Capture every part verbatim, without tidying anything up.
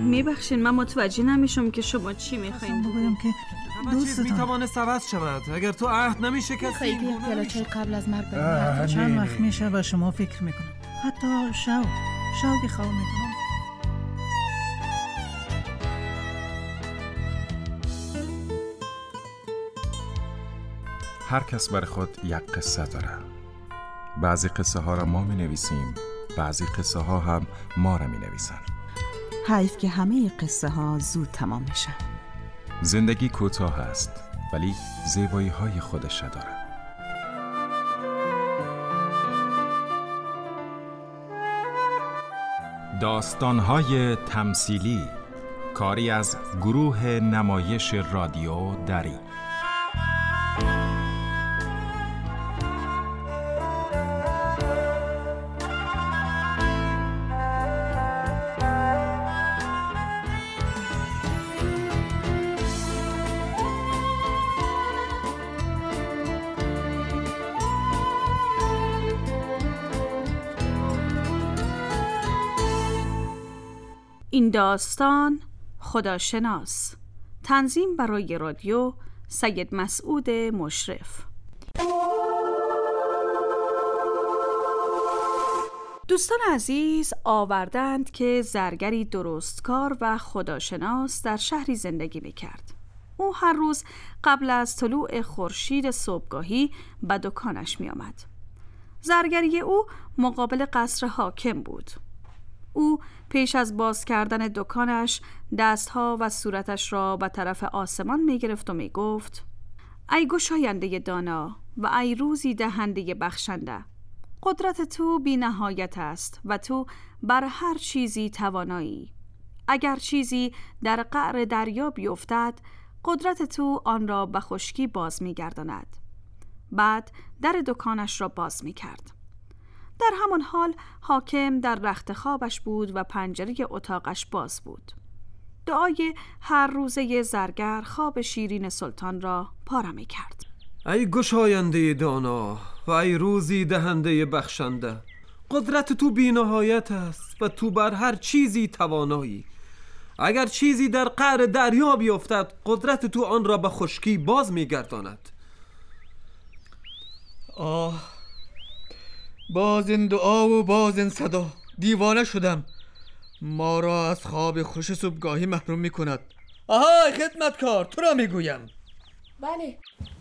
میبخشین من متوجه نمیشم که شما چی میخواین بگویم که دوستتان میتوانه عوض شود اگر تو عهد نمیشه کسی خیلی پیالا چای قبل از مرگ بریم. چند وقت میشه و شما فکر میکنم حتی شو شو که خواه میکنم. هر کس برای خود یک قصه داره. بعضی قصه ها را ما می نویسیم، بعضی قصه ها هم ما را می نویسن. حیف که همه قصه ها زود تمام میشن. زندگی کوتاه است ولی زیبایی های خودش داره. داستان های تمثیلی، کاری از گروه نمایش رادیو دری. این داستان خداشناس، تنظیم برای رادیو سید مسعود مشرف. دوستان عزیز، آوردند که زرگری درستکار و خداشناس در شهری زندگی میکرد. او هر روز قبل از طلوع خورشید صبحگاهی به دکانش میآمد. زرگری او مقابل قصر حاکم بود. او پیش از باز کردن دکانش دستها و صورتش را به طرف آسمان می گرفت و می گفت: ای گشاینده دانا و ای روزی دهنده بخشنده، قدرت تو بی نهایت است و تو بر هر چیزی توانایی. اگر چیزی در قعر دریا بیفتد، قدرت تو آن را به خشکی باز می گرداند. بعد در دکانش را باز می کرد. در همان حال حاکم در رخت خوابش بود و پنجره اتاقش باز بود. دعای هر روزه زرگر خواب شیرین سلطان را پاره می کرد. ای گشاینده دانا و ای روزی دهنده بخشنده، قدرت تو بی نهایت است و تو بر هر چیزی توانایی. اگر چیزی در قعر دریا بیفتد، قدرت تو آن را به خشکی باز می گرداند. آه، باز این دعا و باز این صدا، دیوانه شدم. ما را از خواب خوش صبحگاهی محروم می کند. آهای خدمتکار، تو را می گویم. بله.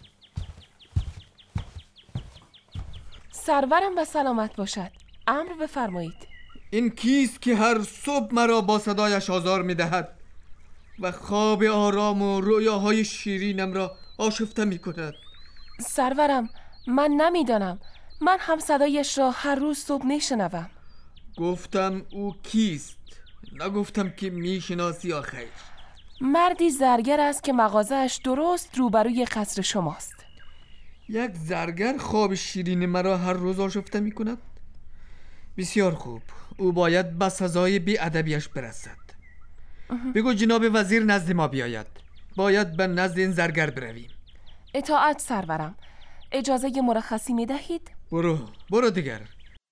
سرورم و سلامت باشد. امر بفرمایید. این کیست که هر صبح مرا با صدایش آزار می دهد و خواب آرام و رویاهای شیرینم را آشفته می کند؟ سرورم، من نمیدانم. من هم صدایش را هر روز صبح می شنوم. گفتم او کیست، نگفتم که می شناسی آخیر. مردی زرگر است که مغازه‌اش درست روبروی قصر شماست. یک زرگر خواب شیرین مرا هر روز آشفته می کند؟ بسیار خوب، او باید به سزای بی ادبیش برسد. بگو جناب وزیر نزد ما بیاید. باید به نزد این زرگر برویم. اطاعت سرورم. اجازه مرخصی می دهید؟ برو برو دیگر.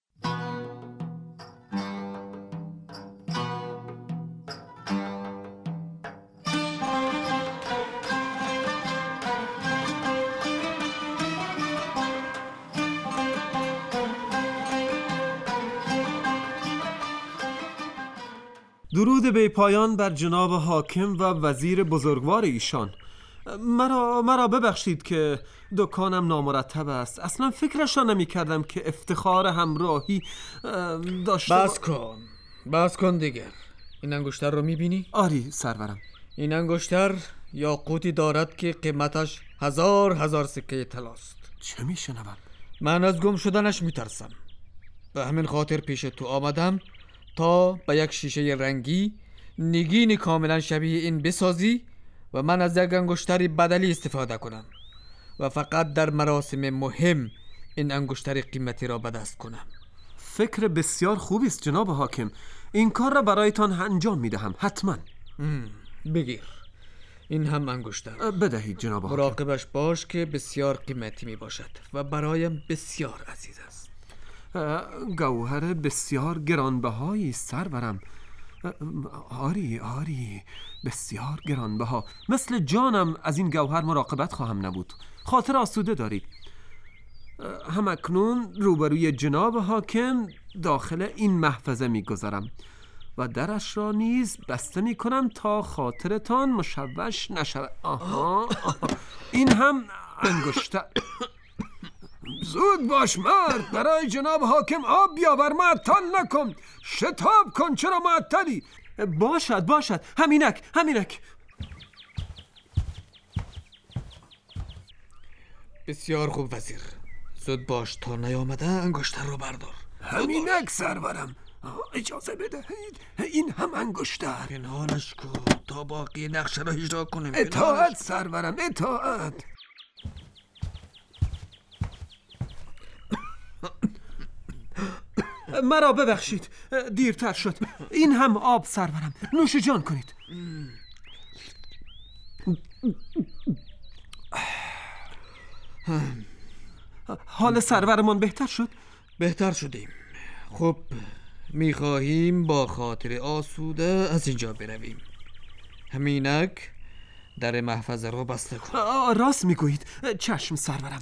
درود بی پایان بر جناب حاکم و وزیر بزرگوار ایشان. مرا مرا ببخشید که دکانم نامرتب است. اصلا فکرش را نمی کردم که افتخار همراهی داشته. بس کن بس کن دیگر. این انگشتر رو می بینی؟ آری سرورم. این انگشتر یاقوتی دارد که قیمتش هزار هزار سکه طلاست. چه می شنوم؟ من از گم شدنش می ترسم. به همین خاطر پیش تو آمدم تا به یک شیشه رنگی نگین کاملا شبیه این بسازی و من از یک انگشتری بدلی استفاده کنم و فقط در مراسم مهم این انگشتر قیمتی را به دست کنم. فکر بسیار خوبی است جناب حاکم. این کار را برایتان انجام می دهم حتما. بگیر، این هم انگشتر. بدهید جناب حاکم. مراقبش باش که بسیار قیمتی می باشد و برایم بسیار عزیز است. گوهر بسیار گرانبهایی سرورم. آری آری، بسیار گرانبها. مثل جانم از این گوهر مراقبت خواهم نبود. خاطر آسوده دارید. همکنون روبروی جناب حاکم داخل این محفظه میگذارم و درش را نیز بسته می کنم تا خاطرتان مشوش نشود. آها, آها. این هم انگشتر. زود باش مرد، برای جناب حاکم آب بیاور، معطل نکن، شتاب کن، چرا معطلی؟ باشد باشد، همینک همینک. بسیار خوب وزیر، زود باش تا نیامده انگشتر رو بردار. همینک سرورم. اجازه بدهید، این هم انگشتر. پنهانش کن تا باقی نقشه را اجرا کنیم. اطاعت سرورم، اطاعت. مرا ببخشید، دیرتر شد. این هم آب سرورم، نوش جان کنید. حال سرورمان بهتر شد؟ بهتر شدیم. خب میخواهیم با خاطر آسوده از اینجا برویم. همینک در محفظه رو بسته کن. راست میگویید. چشم سرورم.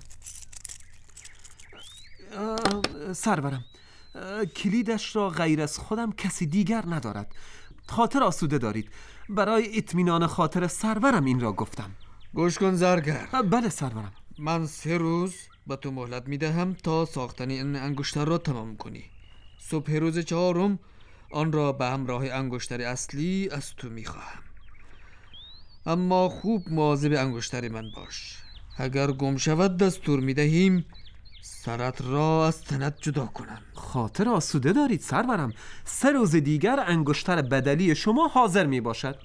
سرورم، کلیدش را غیر از خودم کسی دیگر ندارد. خاطر آسوده دارید. برای اطمینان خاطر سرورم این را گفتم. گوش کن زرگر. بله سرورم. من سه روز به تو مهلت میدهم تا ساختن این انگشتر را تمام کنی. صبح روز چهارم آن را به همراه انگشتر اصلی از تو میخواهم. اما خوب مواظب انگشتر من باش. اگر گم شود دستور میدهیم سرت را از تنت جدا کنم. خاطر آسوده دارید سرورم. سه روز دیگر انگشتر بدلی شما حاضر می باشد.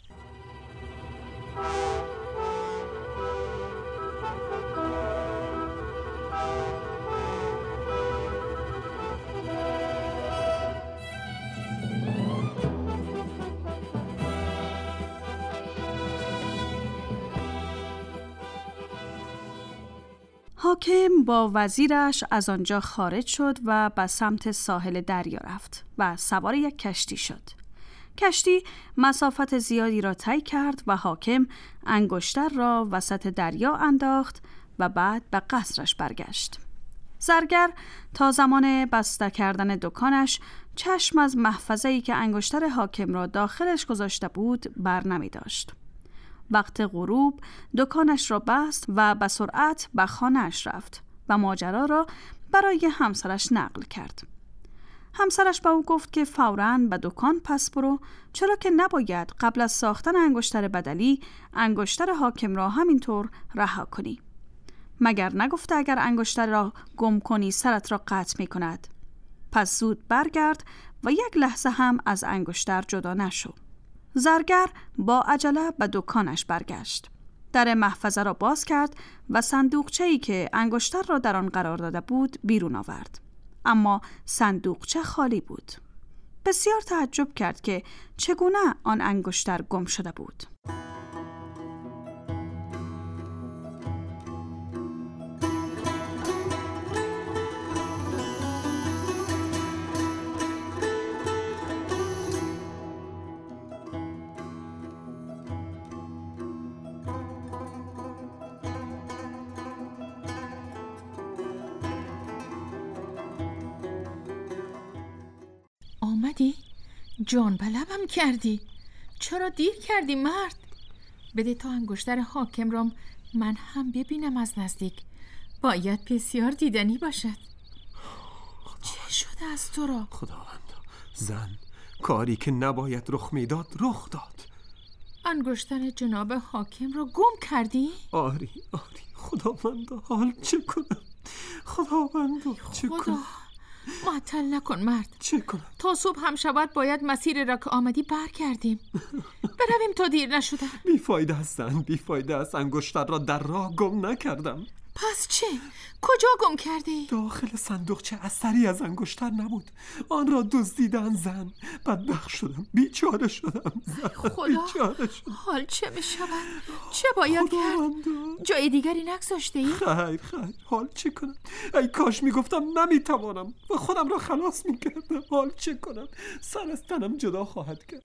حاکم با وزیرش از آنجا خارج شد و به سمت ساحل دریا رفت و سوار یک کشتی شد. کشتی مسافت زیادی را طی کرد و حاکم انگشتر را وسط دریا انداخت و بعد به قصرش برگشت. زرگر تا زمان بسته کردن دکانش چشم از محفظه‌ای که انگشتر حاکم را داخلش گذاشته بود بر نمی داشت. وقت غروب دکانش را بست و به سرعت به خانه‌اش رفت و ماجرا را برای همسرش نقل کرد. همسرش به او گفت که فوراً به دکان پس برو، چرا که نباید قبل از ساختن انگشتر بدلی انگشتر حاکم را همینطور رها کنی. مگر نگفته اگر انگشتر را گم کنی سرت را قطع می کند. پس زود برگرد و یک لحظه هم از انگشتر جدا نشو. زرگر با عجله به دکانش برگشت. در محفظه را باز کرد و صندوقچه‌ای که انگشتر را در آن قرار داده بود بیرون آورد. اما صندوقچه خالی بود. بسیار تعجب کرد که چگونه آن انگشتر گم شده بود. آمدی؟ جان به لبم کردی. چرا دیر کردی مرد؟ بده تا انگشتر حاکم را من هم ببینم از نزدیک. باید بسیار دیدنی باشد. چه شده از تو را؟ خداوند، زن کاری که نباید رخ میداد رخ داد. انگشتر جناب حاکم را گم کردی؟ آری آری خداوند، حال چه کنم؟ خداوند چه کنم؟ معطل نکن مرد. چه کنم؟ تا صبح هم شود باید مسیر را که آمدی برگردیم. برویم تا دیر نشده. بیفایده است زن، بیفایده است. انگشتر را در راه گم نکردم. پس چه؟ کجا گم کردی؟ داخل صندوقچه اثری از انگشتر نبود. آن را دزدیدن زن. بدبخت شدم، بیچاره شدم زن. خدا، بیچاره شدم. حال چه می شود؟ چه باید کرد؟ جای دیگری نگذاشته ای؟ خیر خیر، حال چه کنم؟ ای کاش میگفتم نمیتوانم و خودم را خلاص میکردم. حال چه کنم؟ سر از تنم جدا خواهد کرد.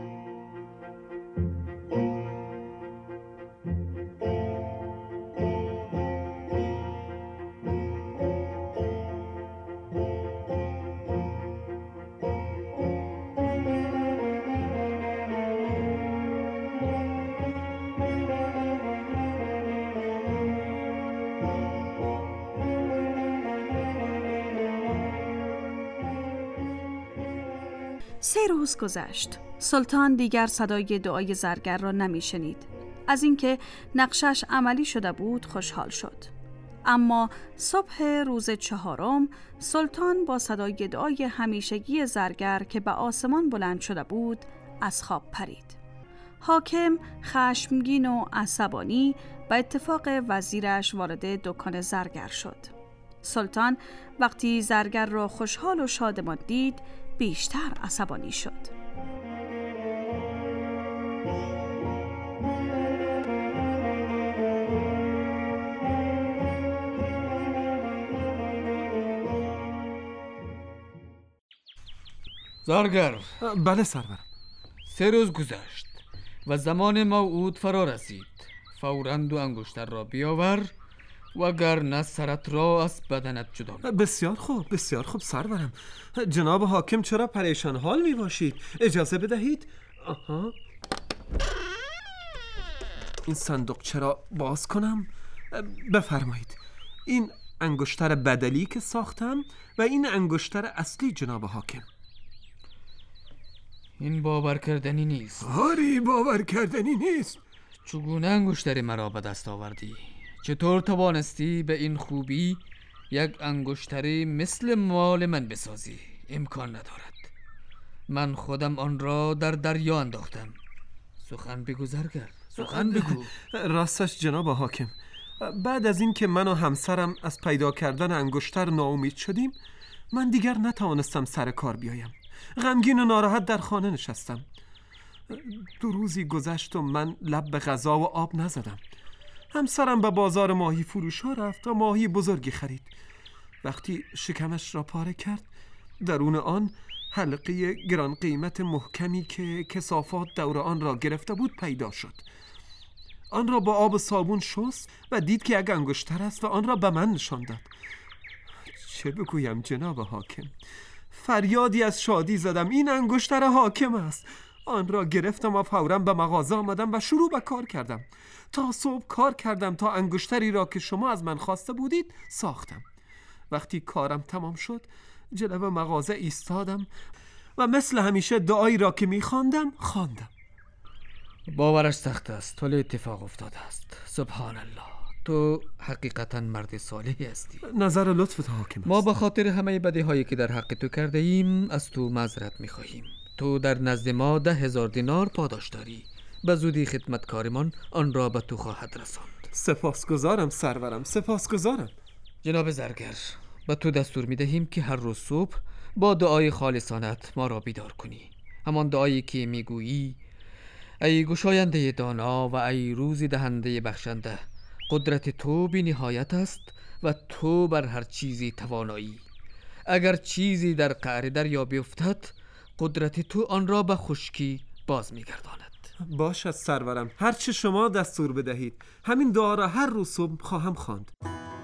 سه روز گذشت. سلطان دیگر صدای دعای زرگر را نمی شنید. از اینکه نقشش عملی شده بود خوشحال شد. اما صبح روز چهارم سلطان با صدای دعای همیشگی زرگر که به آسمان بلند شده بود از خواب پرید. حاکم خشمگین و عصبانی به اتفاق وزیرش وارد دکان زرگر شد. سلطان وقتی زرگر را خوشحال و شادمان دید بیشتر عصبانی شد. زرگر. بله سرورم. سه روز گذشت و زمان موعود فرا رسید. فوراً دو انگشتر را بیاور وگرنه سرت را از بدنت جدا می. بسیار خوب، بسیار خوب سرورم. جناب حاکم چرا پریشان حال می باشید؟ اجازه بدهید. آها. این صندوق چرا باز کنم؟ بفرمایید. این انگشتر بدلی که ساختم و این انگشتر اصلی جناب حاکم. این باور کردنی نیست. آری باور کردنی نیست. چگونه انگشتر مرا به دست آوردی؟ چطور توانستی به این خوبی یک انگشتری مثل مال من بسازی؟ امکان ندارد. من خودم آن را در دریا انداختم. سخن بگو زرگر، سخن بگو. راستش جناب حاکم، بعد از این که من و همسرم از پیدا کردن انگشتر ناامید شدیم، من دیگر نتوانستم سر کار بیایم. غمگین و ناراحت در خانه نشستم. دو روزی گذشت و من لب به غذا و آب نزدم. همسرم به بازار ماهی فروش ها رفت و ماهی بزرگی خرید. وقتی شکمش را پاره کرد، درون آن حلقه گران قیمت محکمی که کثافات دور آن را گرفته بود پیدا شد. آن را با آب و صابون شست و دید که یک انگشتر است و آن را به من نشان داد. چه بگویم جناب حاکم؟ فریادی از شادی زدم. این انگشتر حاکم است. آن را گرفتم و فوراً به مغازه آمدم و شروع به کار کردم. تا صبح کار کردم تا انگشتری را که شما از من خواسته بودید ساختم. وقتی کارم تمام شد جلو مغازه ایستادم و مثل همیشه دعایی را که می‌خواندم خواندم. باورش سخت است ولی اتفاق افتاده است. سبحان الله، تو حقیقتا مرد صالحی هستی. نظر لطفت حاکم است. ما به خاطر همه بدیهایی که در حق تو کرده ایم از تو معذرت می‌خواهیم. تو در نزد ما ده هزار دینار پاداش داری. به زودی خدمتکارمان آن را به تو خواهد رساند. سپاسگزارم سرورم، سپاسگزارم. جناب زرگر، به تو دستور می دهیم که هر روز صبح با دعای خالصانت ما را بیدار کنی. همان دعایی که می گویی: ای گشاینده دانا و ای روزی دهنده بخشنده، قدرت تو بی نهایت است و تو بر هر چیزی توانایی. اگر چیزی در قعر دریا بیفتد، قدرت تو آن را به خشکی باز می گرداند. باشد سرورم، هر چه شما دستور بدهید. همین دعا را هر روز صبح خواهم خواند.